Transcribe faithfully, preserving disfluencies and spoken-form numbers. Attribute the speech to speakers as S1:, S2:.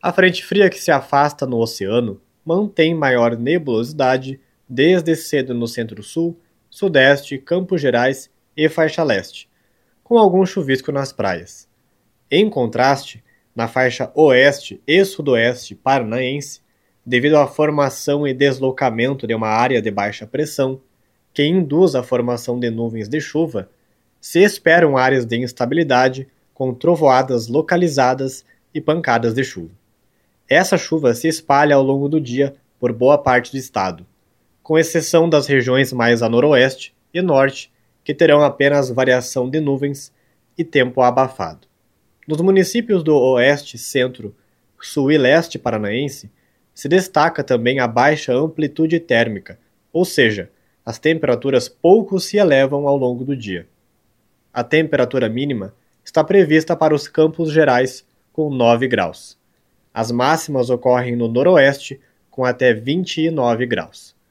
S1: A frente fria que se afasta no oceano mantém maior nebulosidade desde cedo no centro-sul, sudeste, Campos Gerais e faixa leste, com algum chuvisco nas praias. Em contraste, na faixa oeste e sudoeste paranaense, devido à formação e deslocamento de uma área de baixa pressão, que induz a formação de nuvens de chuva, se esperam áreas de instabilidade com trovoadas localizadas e pancadas de chuva. Essa chuva se espalha ao longo do dia por boa parte do estado, com exceção das regiões mais a noroeste e norte, que terão apenas variação de nuvens e tempo abafado. Nos municípios do oeste, centro, sul e leste paranaense, se destaca também a baixa amplitude térmica, ou seja, as temperaturas pouco se elevam ao longo do dia. A temperatura mínima está prevista para os Campos Gerais, com nove graus. As máximas ocorrem no noroeste, com até vinte e nove graus.